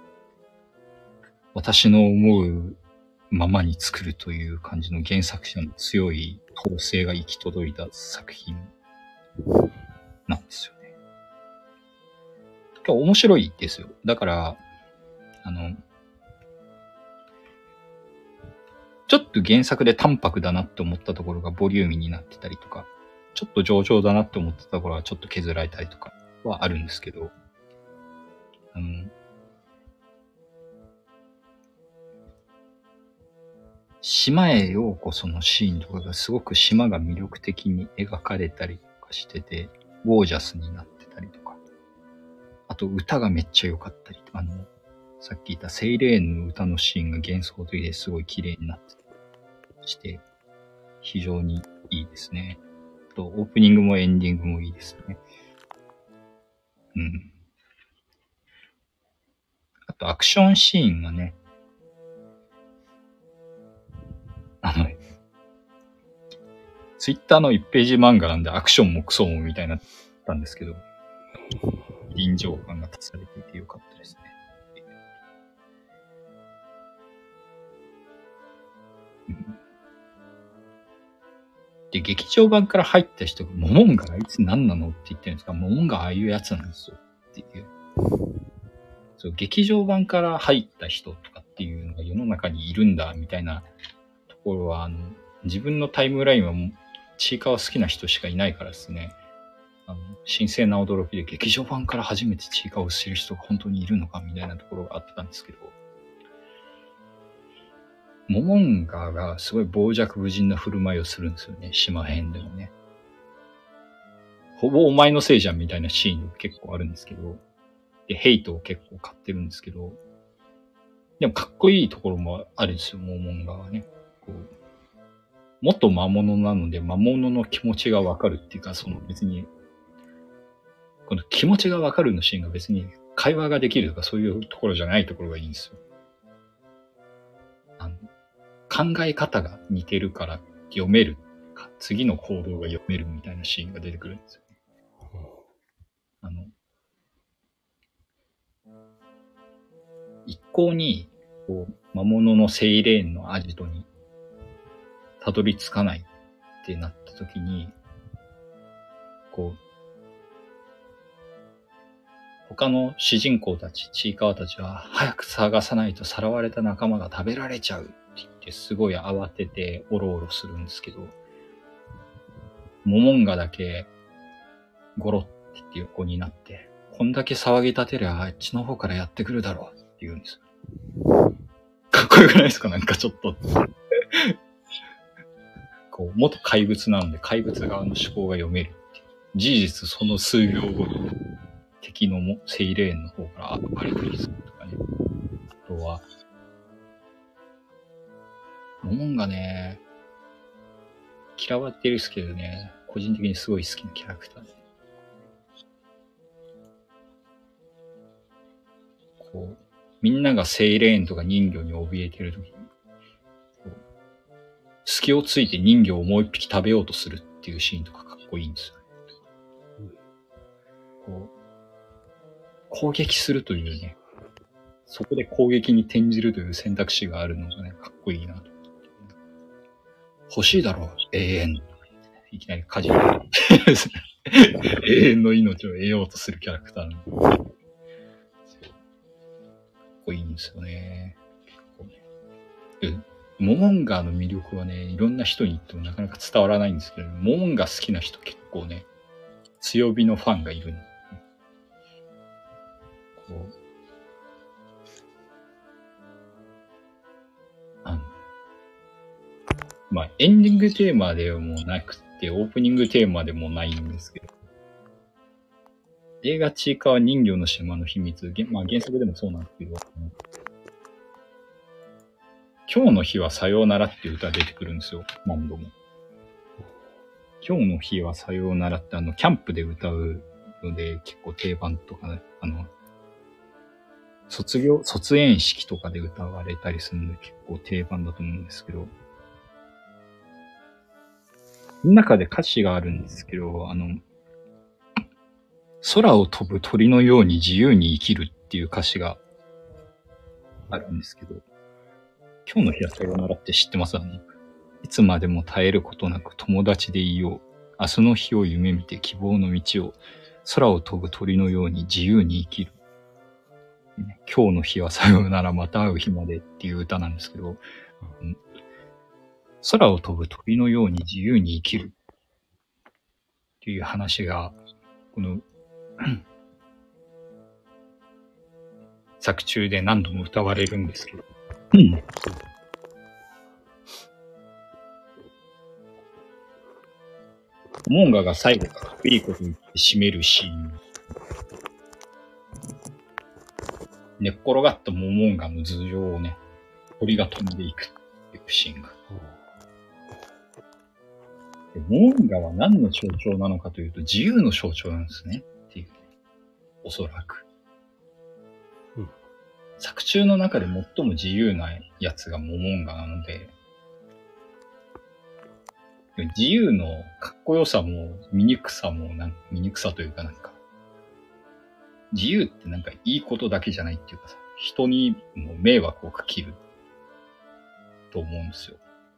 私の思うままに作るという感じの原作者の強い統制が行き届いた作品なんですよね。面白いですよ。だから、ちょっと原作で淡白だなって思ったところがボリューミーになってたりとか、ちょっと上々だなって思ったところはちょっと削られたりとかはあるんですけど、島へようこそのシーンとかがすごく島が魅力的に描かれたりとかしてて、ゴージャスになってたりとか、あと歌がめっちゃ良かったり、さっき言ったセイレーンの歌のシーンが幻想的ですごい綺麗になってたりして、非常にいいですね。あと、オープニングもエンディングもいいですね。あと、アクションシーンがね、ツイッターの1ページ漫画なんでアクションもクソもみたいになったんですけど、臨場感が足されていてよかったですね。で、劇場版から入った人が、モモンガあいつ何なのって言ってるんですか？モモンガああいうやつなんですよっていう。そう、劇場版から入った人とかっていうのが世の中にいるんだみたいなところは、自分のタイムラインはもうちいかわ好きな人しかいないからですね。新鮮な驚きで劇場版から初めてちいかわを知る人が本当にいるのかみたいなところがあったんですけど、モモンガがすごい傍若無人な振る舞いをするんですよね、島編でもね。ほぼお前のせいじゃんみたいなシーン結構あるんですけど、で、ヘイトを結構買ってるんですけど、でもかっこいいところもあるんですよ、モモンガはね。こう元魔物なので魔物の気持ちがわかるっていうか、その別に、この気持ちがわかるのシーンが別に会話ができるとかそういうところじゃないところがいいんですよ。考え方が似てるから読めるか、次の行動が読めるみたいなシーンが出てくるんですよ。一向にこう魔物のセイレーンのアジトにたどり着かないってなった時に、こう他の主人公たち、ちいかわたちは早く探さないとさらわれた仲間が食べられちゃうって言ってすごい慌てておろおろするんですけど、モモンガだけゴロって言って横になって、こんだけ騒ぎ立てりゃあっちの方からやってくるだろうって言うんですよ。かっこよくないですか？なんかちょっとこう元怪物なので怪物側の思考が読めるっていう。事実その数秒後に敵のセイレーンの方から暴かれたりするとかね。あとはモモンがね、嫌われてるんですけどね、個人的にすごい好きなキャラクターで。こう、みんながセイレーンとか人魚に怯えてるときに、隙をついて人魚をもう一匹食べようとするっていうシーンとかかっこいいんですよね。こう、攻撃するというね、そこで攻撃に転じるという選択肢があるのがね、かっこいいなと。欲しいだろう、永遠。いきなり火事永遠の命を得ようとするキャラクターなの。かっこいいんですよね。モモンガの魅力はね、いろんな人に言ってもなかなか伝わらないんですけど、モモンガ好きな人結構ね、強火のファンがいるんです、ね。こうまあ、エンディングテーマでもなくて、オープニングテーマでもないんですけど、映画ちいかわ人魚の島の秘密、まあ原作でもそうなんですけど、今日の日はさようならっていう歌出てくるんですよ、何度も。今日の日はさようならってキャンプで歌うので結構定番とかね、卒園式とかで歌われたりするので結構定番だと思うんですけど、中で歌詞があるんですけど、空を飛ぶ鳥のように自由に生きるっていう歌詞があるんですけど、今日の日はさようならって知ってます？いつまでも絶えることなく友達でいよう。明日の日を夢見て希望の道を。空を飛ぶ鳥のように自由に生きる。今日の日はさようならまた会う日までっていう歌なんですけど、空を飛ぶ鳥のように自由に生きるっていう話が、この作中で何度も歌われるんですけど。うん。モンガが最後かっこいいこと言って締めるシーン。寝っ転がったモンガの頭上をね、鳥が飛んでいくっていうシーンが。でモンガは何の象徴なのかというと自由の象徴なんですね。っていう。おそらく。作中の中で最も自由なやつがモンガなので、自由のかっこよさも醜さも醜さというか自由っていいことだけじゃないっていうかさ、人にも迷惑をかけると思うんですよ。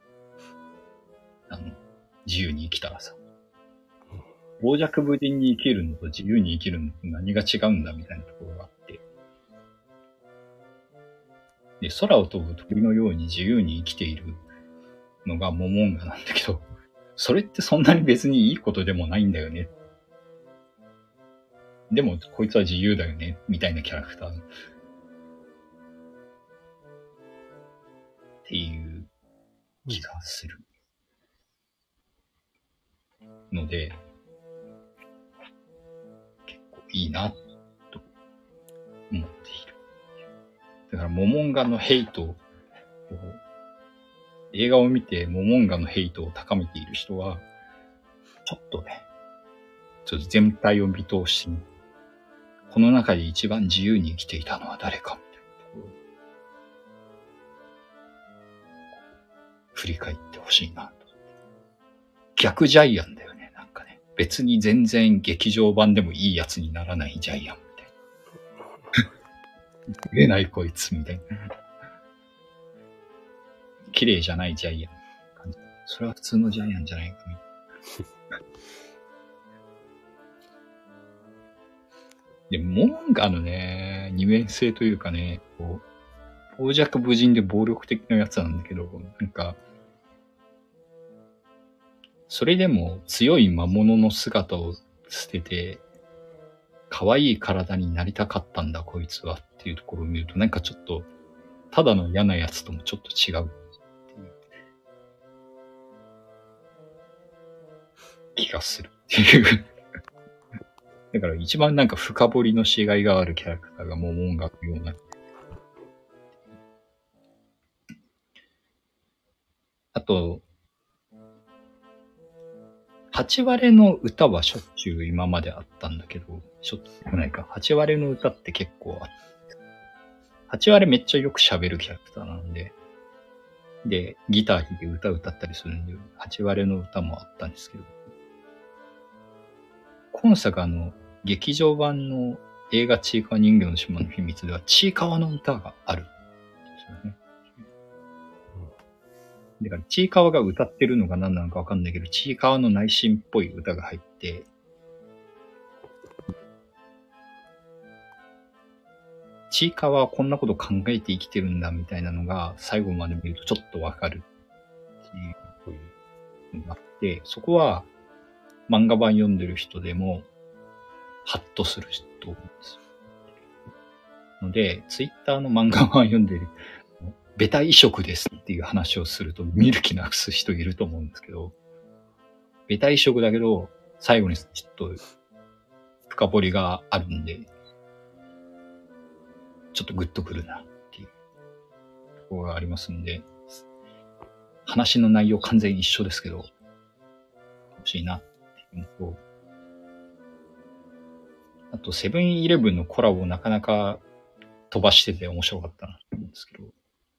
自由に生きたらさ。傍若無人に生きるのと自由に生きるのと何が違うんだみたいなところがあって。で、空を飛ぶ鳥のように自由に生きているのがモンガなんだけど、それってそんなに別にいいことでもないんだよね。でも、こいつは自由だよね、みたいなキャラクター。っていう気がする。ので、結構いいな、と思っている。だから、モンガのヘイトを、映画を見てモンガのヘイトを高めている人は、ちょっと全体を見通して、この中で一番自由に生きていたのは誰かみたいなところを振り返ってほしいなと。逆ジャイアンだよね、別に全然劇場版でもいいやつにならないジャイアンみたいな。売れないこいつみたいな。綺麗じゃないジャイアン感じ。それは普通のジャイアンじゃないかみたいな。で、モンガのね、二面性というかね、傍若無人で暴力的なやつなんだけど、それでも強い魔物の姿を捨てて、可愛い体になりたかったんだこいつはっていうところを見るとちょっと、ただの嫌なやつともちょっと違うっていう気がするっていうだから一番深掘りのしがいがあるキャラクターがモンガのような。あと、8割の歌はしょっちゅう今まであったんだけど、しょっちゅうないか。8割の歌って結構あった。8割めっちゃよく喋るキャラクターなんで、で、ギター弾いて歌歌ったりするんで、8割の歌もあったんですけど、今作劇場版の映画ちいかわ人形の島の秘密では、ちいかわの歌があるんですよね。だから、ちいかわが歌ってるのが何なのかわかんないけど、ちいかわの内心っぽい歌が入って、ちいかわはこんなこと考えて生きてるんだみたいなのが最後まで見るとちょっとわかるっていうのがあって、そこは漫画版読んでる人でもハッとすると思うんですよ。ので、ツイッターの漫画版読んでるベタ移植ですっていう話をすると見る気なくす人いると思うんですけど、ベタ移植だけど最後にちょっと深掘りがあるんで、ちょっとグッとくるなっていうところがありますんで、話の内容完全一緒ですけど、欲しいなっていうのと、あとセブンイレブンのコラボなかなか飛ばしてて面白かったなと思うんですけど、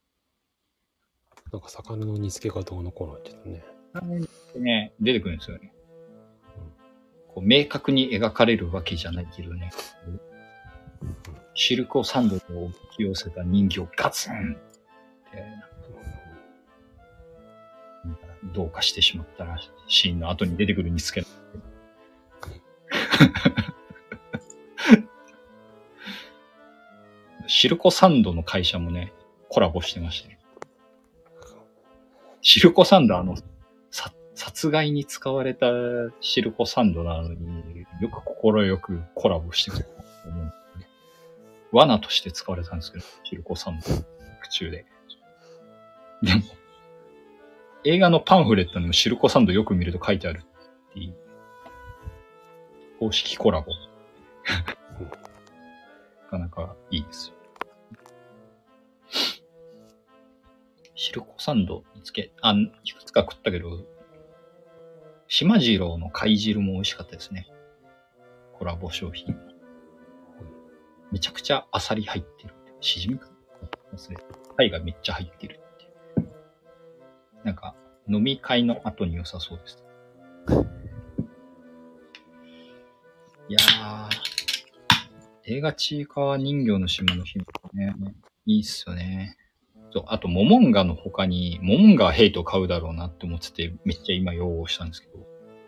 魚の煮付けがどうのこうのって言ったね。ね、出てくるんですよね。こう明確に描かれるわけじゃないけどね。シルクをサンドと置き寄せた人形ガツンってどうかしてしまったらシーンの後に出てくる煮付け。シルコサンドの会社もね、コラボしてましたね。シルコサンド殺害に使われたシルコサンドなのによく心よくコラボしてくれたと思う。 罠として使われたんですけど、シルコサンド、府中で。でも、映画のパンフレットにもシルコサンドよく見ると書いてあるっていう、公式コラボ。なかなかいいですよ。シルコサンド見つけ、いくつか食ったけど、島次郎の貝汁も美味しかったですね。コラボ商品。めちゃくちゃアサリ入ってる。しじみか忘れた。貝がめっちゃ入ってるっていう。なんか、飲み会の後に良さそうです。いやー、映画ちいかわ人形の島の日ね、いいっすよね。そう、あと、モモンガの他に、モモンガはヘイト買うだろうなって思ってて、めっちゃ今擁護したんですけど、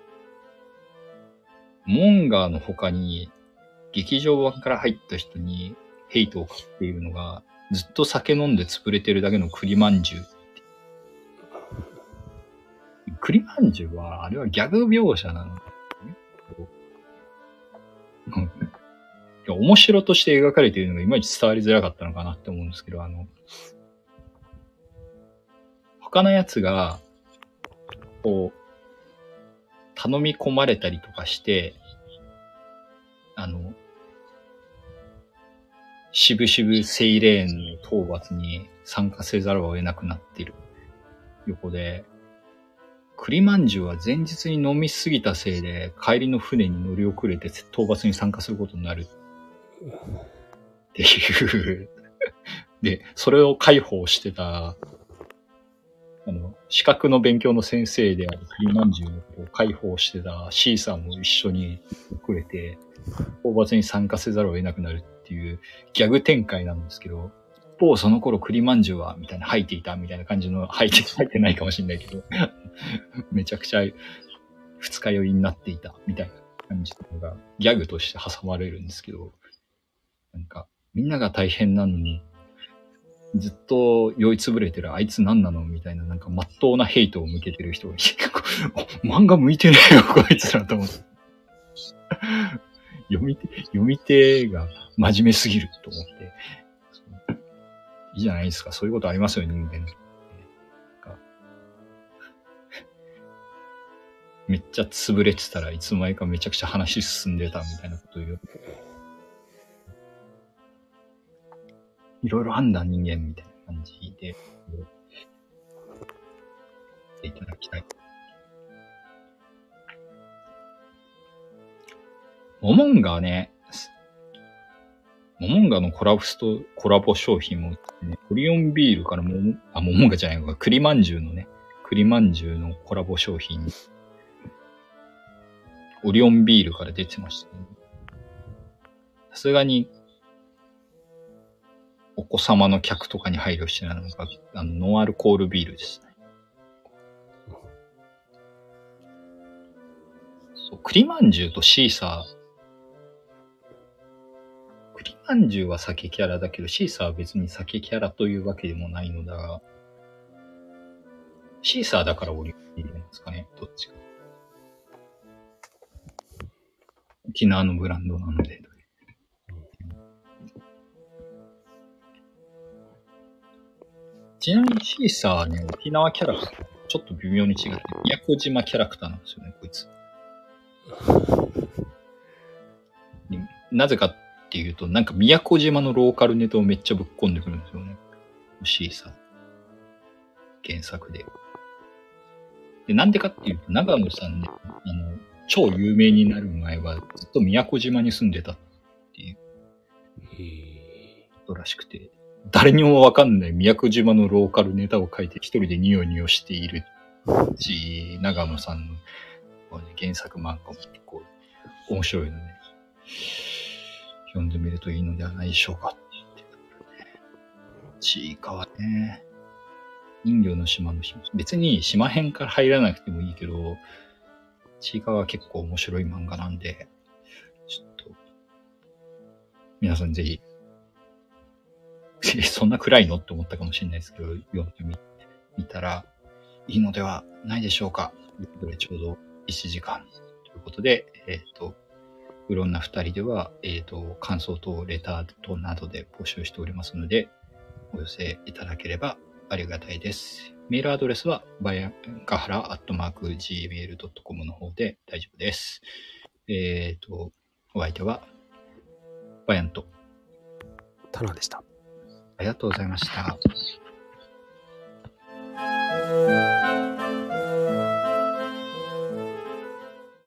モモンガの他に、劇場版から入った人にヘイトを買っているのが、ずっと酒飲んで潰れてるだけの栗まんじゅう。栗まんじゅうは、あれはギャグ描写なの。面白として描かれているのがいまいち伝わりづらかったのかなって思うんですけど、他のやつが、こう、頼み込まれたりとかして、しぶしぶセイレーンの討伐に参加せざるを得なくなっている横で、栗まんじゅうは前日に飲みすぎたせいで帰りの船に乗り遅れて討伐に参加することになるっていうで、それを介抱してた資格の勉強の先生である栗まんじゅうのことを介抱してた C さんも一緒に遅れて討伐に参加せざるを得なくなるっていうギャグ展開なんですけど、一方その頃栗まんじゅうはみたいな吐いていたみたいな感じの吐いてないかもしれないけどめちゃくちゃ二日酔いになっていたみたいな感じのがギャグとして挟まれるんですけど、なんかみんなが大変なのにずっと酔いつぶれてるあいつ何なのみたいな、なんか真っ当なヘイトを向けてる人がいて漫画向いてねえよこいつらと思って読み手が真面目すぎると思って、いいじゃないですか。そういうことありますよ、人間。めっちゃ潰れてたらいつの間にかめちゃくちゃ話進んでたみたいなことを言う。いろいろあんだ人間みたいな感じで、いただきたい。モモンガね、モモンガのコラボ商品も、ね、オリオンビールからモモンガじゃないのか、栗まんじゅうのね、栗まんじゅうのコラボ商品、オリオンビールから出てましたね。さすがに、お子様の客とかに配慮してないのが、ノンアルコールビールですね。そう、栗まんじゅうとシーサー、栗まんじゅうは酒キャラだけど、シーサーは別に酒キャラというわけでもないのだが、シーサーだからオリオンビールなんですかね、どっちか。沖縄のブランドなので。ちなみにシーサーはね、沖縄キャラクター、ちょっと微妙に違って、宮古島キャラクターなんですよね、こいつ。なぜかっていうと、なんか宮古島のローカルネタをめっちゃぶっ込んでくるんですよね。シーサー。原作で。で、なんでかっていうと、長野さんね、超有名になる前はずっと宮古島に住んでたっていうことらしくて、誰にもわかんない宮古島のローカルネタを書いて一人でニヨニヨしているし、長野さんの原作漫画も結構面白いので、読んでみるといいのではないでしょうかって言ってたからね。ちいかわね。人魚の島の島。別に島編から入らなくてもいいけど、ちいかわは結構面白い漫画なんで、ちょっと、皆さんぜひ、そんな暗いのって思ったかもしれないですけど、読んでみたらいいのではないでしょうか。ということでちょうど1時間ということで、 うろんな2人では、感想等、レター等などで募集しておりますので、お寄せいただければありがたいです。メールアドレスは、ガハラ@gmail.com の方で大丈夫です。お相手は、バヤンと、 タナでした。 ありがとうございました。